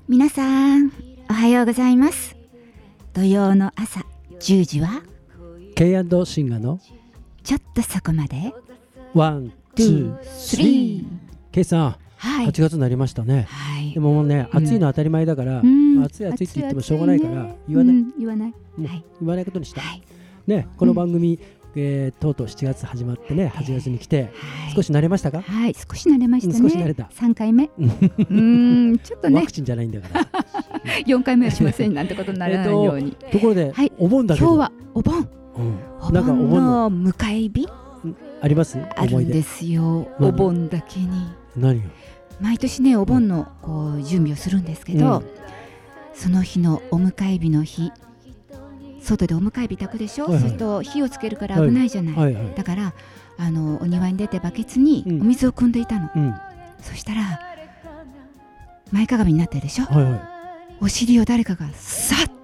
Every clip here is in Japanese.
皆さんおはようございます。土曜の朝10時は K&シンガのちょっとそこまでワン、ツー、スリー。K さん、 はい、 8月になりましたね。 はい、 でももうね、暑いのは当たり前だから、暑い暑いって言ってもしょうがないから言わない、 言わない、 言わないことにした、 はい、 ね、この番組、とうとう7月始まってね、8月に来て、少し慣れましたか？ はい、少し慣れましたね。 少し慣れた。 3回目ちょっとね、 ワクチンじゃないんだから 4回目はしませんなんてことにならないように。 ところで、お盆だけど今日はお盆、 なんかお盆の迎え火あります？ あるんですよ。お盆だけに何よ。 毎年ね、お盆のこう準備をするんですけど、その日のお迎え火の日、外でお迎え火炊くでしょ、そうすると火をつけるから危ないじゃない、だからお庭に出てバケツにお水を汲んでいたの、そしたら前かがみになってるでしょ、お尻を誰かがさっ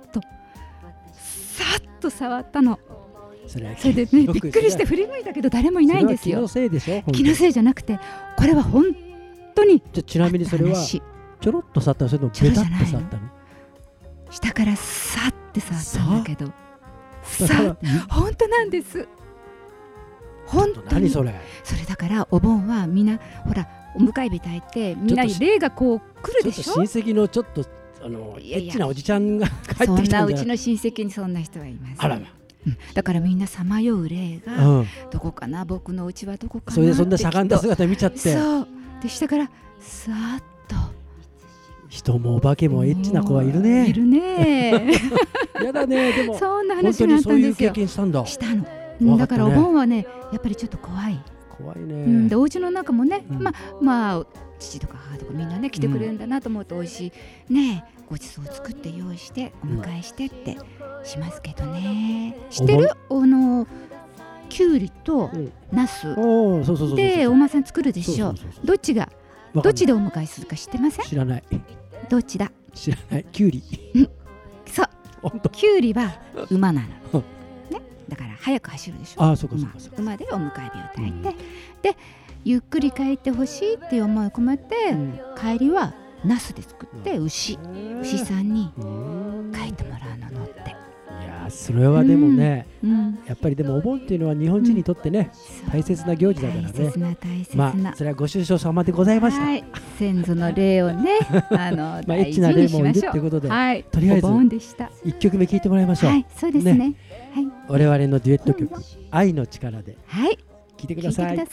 と触ったの。それでね、びっくりして振り向いたけど誰もいないんですよ。 気のせいでしょ？ 気のせいじゃなくて、これは本当に。 ちなみにそれはちょろっと触ったの？それともベタッと触ったの？ 下からさって触ったんだけど、本当なんです。本当に。それだからお盆はみんなほらお迎え火炊いてみんなに霊がこう来るでしょ。 親戚のちょっとエッチなおじちゃんが帰ってきたんじゃない？ そんなうちの親戚にそんな人はいます。 あらま。 だからみんなさまよう霊が、どこかな、僕のうちはどこかなって。 それでそんなしゃがんだ姿見ちゃって、 そうで下からさーっと。 人もお化けもエッチな子はいるね。 いるね。 やだね。でもそんな話があったんですよ。本当にそういう経験したんだ。 したの。だからお盆はね、やっぱりちょっと怖い。 怖いね。 でお家の中もね、まあ父とか母とかみんなね来てくれるんだなと思うと、美味しいねごちそうを作って用意してお迎えしてってしますけどね。知ってる？きゅうりとナスでおまさん作るでしょ。どっちでお迎えするか知ってません？ 知らない。 どっちだ？ 知らない。きゅうり。 そう。きゅうりは馬なの。ね。だから早く走るでしょ。 そうか。 馬でお迎え火を焚いて、でゆっくり帰ってほしいっていう思いを込めて、帰りはナスで作って牛さんに帰ってもらうの乗って。 いやそれはでもね、やっぱりでもお盆っていうのは日本人にとってね、大切な行事だからね。 大切な。 それはご愁傷様でございました。 先祖の霊をね、大事にしましょう。 ということで、 とりあえず 1曲目聴いてもらいましょう。 そうですね。 我々のデュエット曲「愛の力」で聴いてください。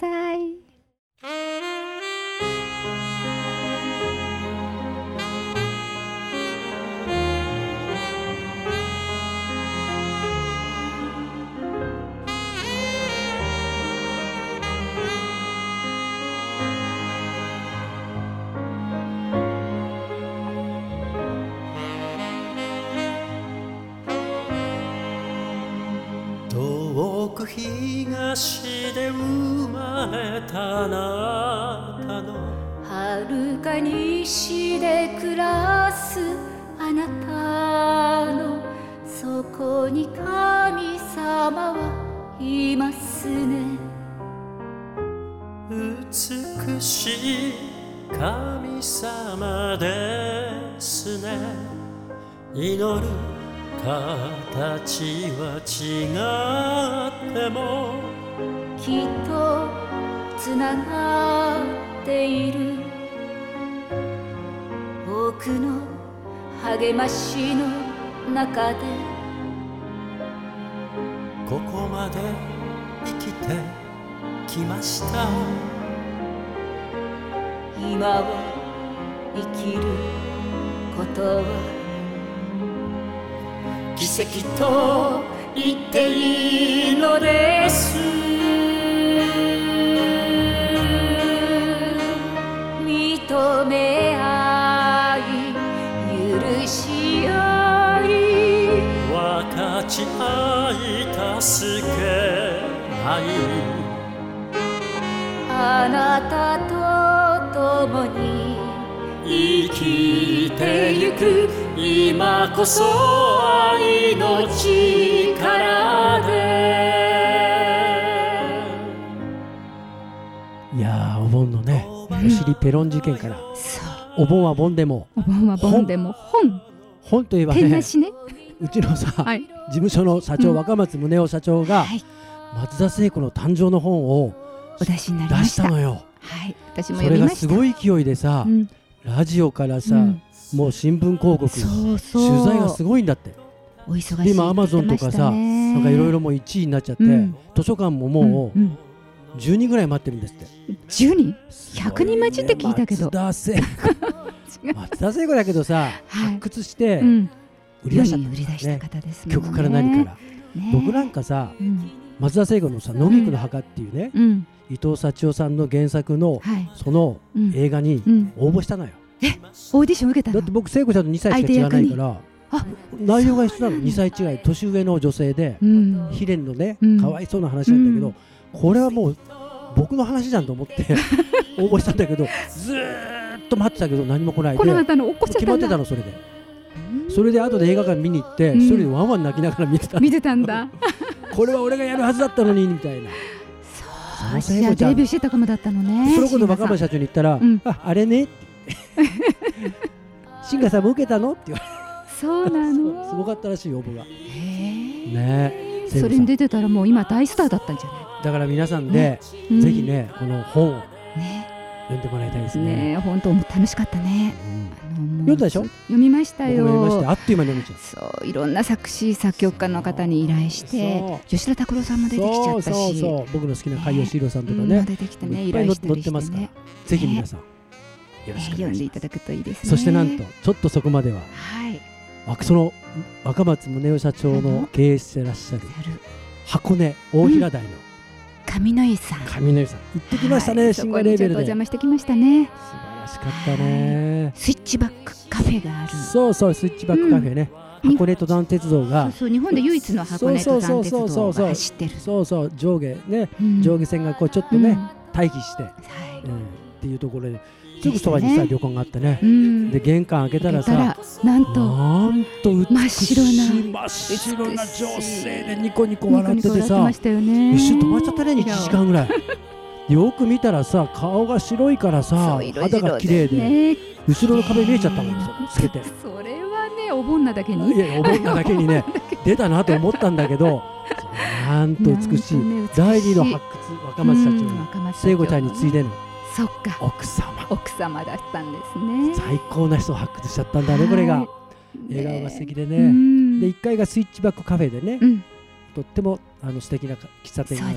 遠く東で生まれたあなたの、 遥か西で暮らすあなたの、そこに神様はいますね。 美しい神様ですね。祈る形は違ってもきっとつながっている。僕の励ましの中でここまで生きてきました。 今を生きることは奇跡と言っていいのです。認め合い許し合い分かち合い助け合い、 あなたと共に生きてゆく。今こそ愛の力で。 いやお盆のね、お尻ペロン事件からお盆は盆でも本といえばね、うちのさ、事務所の社長、若松宗男社長が、松田聖子の誕生の本をお出しになり出ました。 したのよ。 私もそれがすごい勢いでさ、ラジオからさ、もう新聞広告、取材がすごいんだって。 お忙しい。 今アマゾンとかさ、なんかいろいろもう1位になっちゃって、図書館ももう10人ぐらい待ってるんですって。 10人 ?100 人待ちって聞いたけど。 松田聖子だけどさ、発掘して売り出した方ですね。 曲から何から。僕なんかさ、松田聖子のさ、野菊の墓っていうね、伊藤幸男さんの原作のその映画に応募したのよ。 オーディション受けたの？ だって僕聖子ちゃんと2歳しか違わないから、内容が一緒なの。2歳違い、年上の女性で悲恋のね、かわいそうな話なんだけど、これはもう僕の話じゃんと思って応募したんだけど、ずーっと待ってたけど何も来ないで、決まってたの。それで後で映画館見に行って、一人でワンワン泣きながら見てたんだ。これは俺がやるはずだったのにみたいな。 そう、じゃあデビューしてたかもだったのね。 そのこと若林社長に言ったら、あれねって新賀さんも受けたのって言われて。 そうなの。 すごかったらしい応募が。ね、 それに出てたらもう今大スターだったんじゃない。 だから皆さんでぜひね、この本を読んでもらいたいですね。 本当楽しかったね。 読んだでしょ？ 読みましたよ。 読みました。あっという間に読めちゃう。そう、いろんな作詞作曲家の方に依頼して吉田拓郎さんも出てきちゃったし、 僕の好きな海吉弘さんとかね出てきてね、依頼したりしてね。 ぜひ皆さんよろしく読んでいただくといいですね。 そしてなんとちょっとそこまではその若松宗男社長の経営してらっしゃる箱根大平台の上野湯さん行ってきましたね。シンガーレーベルでお邪魔してきましたね。 素晴らしかったね。 スイッチバックカフェがある。 そうスイッチバックカフェね。箱根登山鉄道が日本で唯一の箱根登山鉄道が走ってる。 上下線がこうちょっとね待機してっていうところですぐそばにさ旅館があってね。で玄関開けたらさ、なんと真っ白な女性でニコニコ笑っててさ、一瞬止まっちゃったね。1時間ぐらい。よく見たらさ、顔が白いからさ、肌が綺麗で後ろの壁見えちゃったもんつけて。 それはね、お盆なだけにね出たなと思ったんだけど、なんと美しい第2の発掘、若松社長の聖子ちゃんに次いでの奥様だったんですね。最高な人を発掘しちゃったんだね。これが笑顔が素敵でね。で1階がスイッチバックカフェでね、とっても素敵な喫茶店があって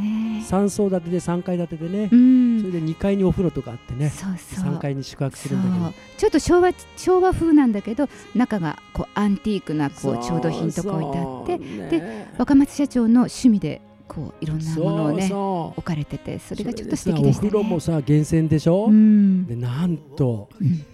、3層建てで3階建てでね、それで2階にお風呂とかあってね、3階に宿泊するんだけど、 ちょっと昭和風なんだけど、中がこうアンティークなこう調度品とか置いてあって、で若松社長の趣味でこういろんなものをね置かれてて、それがちょっと素敵でしたね。 お風呂もさ源泉でしょ。でなんと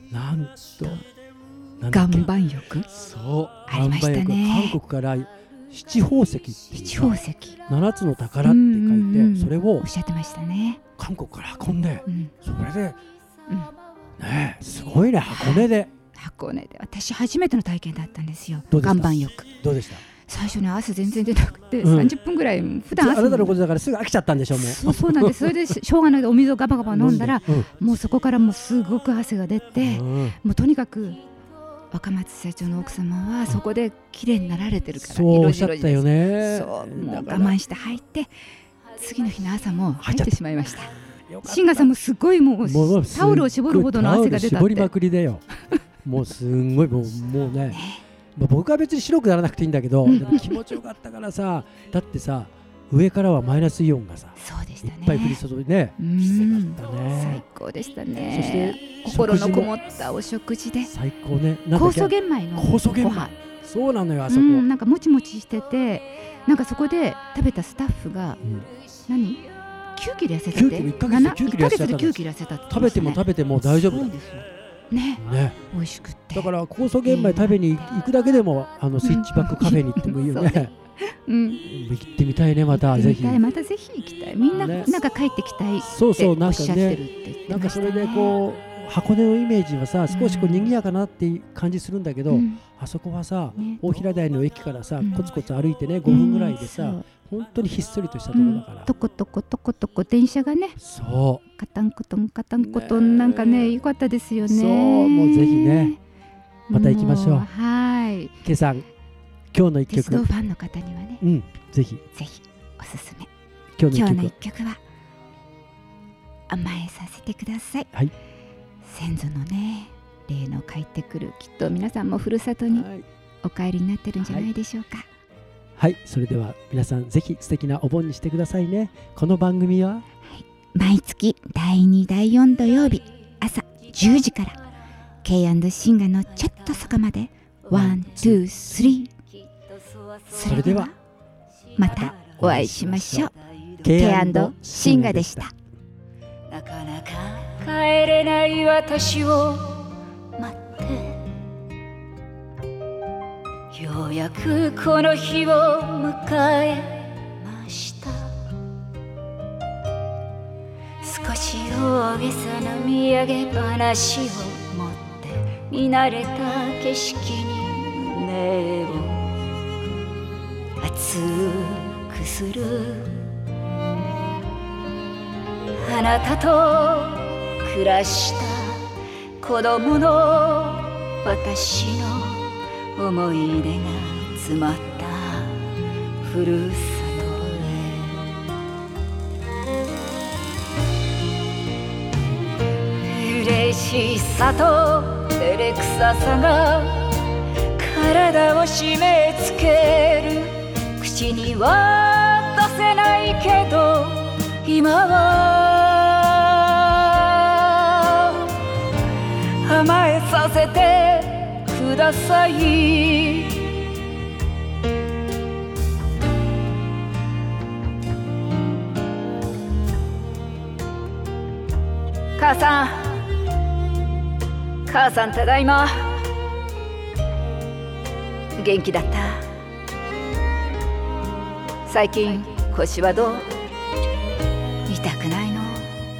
岩盤浴ありましたね。 韓国から七宝石っていう7つの宝って書いて、それをおっしゃってましたね。 韓国から運んで、それでね、すごいね。箱根で私初めての体験だったんですよ。岩盤浴どうでした？ 最初に汗全然出なくて、30分ぐらい普段あなたのことだからすぐ飽きちゃったんでしょ。もうそうなんです。それでしょうがないでお水をガバガバ飲んだら、もうそこからもうすごく汗が出て、もうとにかく若松社長の奥様はそこで綺麗になられてるから、 そうおっしゃったよね。 もう我慢して入って、次の日の朝も入ってしまいました。シンガさんもすごいもうタオルを絞るほどの汗が出たって。 絞りまくりだよ。もうすんごいもうね。僕は別に白くならなくていいんだけど、でも気持ちよかったからさ。だってさ、上からはマイナスイオンがさ、いっぱい降り注いで、 最高でしたね。そして心のこもったお食事で最高ね。 酵素玄米のご飯。 そうなのよ。あそこなんかもちもちしてて、なんかそこで食べたスタッフが9キロ痩せたって、1ヶ月で9キロ痩せたって。 食べても大丈夫だね、美味しくて。 だから酵素玄米食べに行くだけでもスイッチバックカフェに行ってもいいよね。行ってみたいね。またぜひ行きたい。みんななんか帰ってきたいっておっしゃってるって言ってましたね。 なんかそれでこう箱根のイメージはさ、少しこう賑やかなっていう感じするんだけど、あそこはさ大平台の駅からさコツコツ歩いてね5分ぐらいでさ、 本当にひっそりとしたところだから、 とことこ電車がね、 そうカタンコトンなんかね、良かったですよね。 そう、もうぜひねまた行きましょう。 はい。 ケイさん、今日の一曲、 鉄道ファンの方にはね、 ぜひおすすめ。 今日の一曲は甘えさせてください。 はい。 先祖のね、霊の帰ってくる、きっと皆さんもふるさとにお帰りになってるんじゃないでしょうか。 はい、それでは皆さんぜひ素敵なお盆にしてくださいね。この番組は、 毎月第2第4土曜日朝10時から K&C がのちょっとそこまで1、2、3。それではまたお会いしましょう。 K&C がでした。 なかなか帰れない私を待って、ようやくこの日を迎えました。少し大げさな土産話を持って見慣れた景色に胸を熱くする。あなたと暮らした子供の私の思い出が詰まったふるさとへ。嬉しさと照れくささが体を締め付ける。口には出せないけど今は甘えさせてください。母さんただいま。元気だった？最近腰はどう？痛くないの？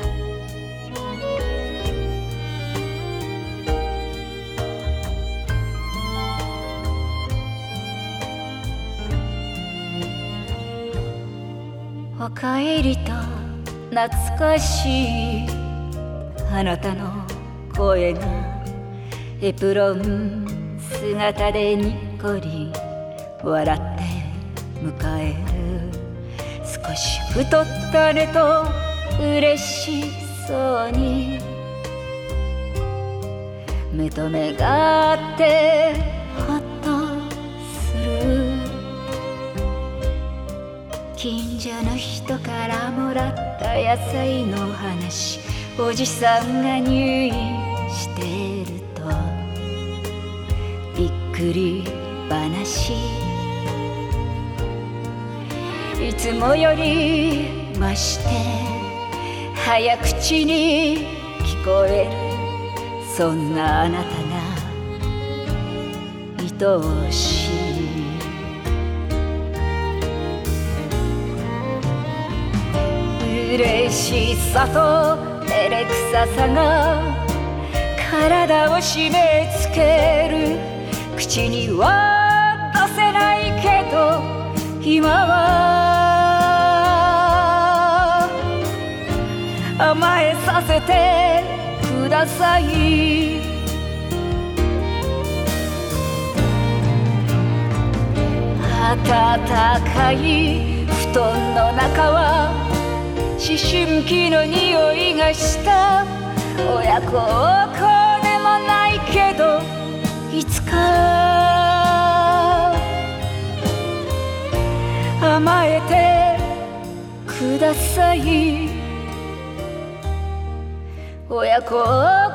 おかえりと懐かしいあなたの声がエプロン姿でにっこり笑って迎える。少し太ったねと嬉しそうに目と目が合ってほっとする。近所の人からもらった野菜の話、おじさんが入院してるとびっくり話、いつもより増して早口に聞こえる。そんなあなたが愛おしい。嬉しさと照れくささが体を締め付ける。口には出せないけど今は甘えさせてください。暖かい布団の中は思春期の匂いがした。親孝行でもないけどいつか甘えてください。親孝行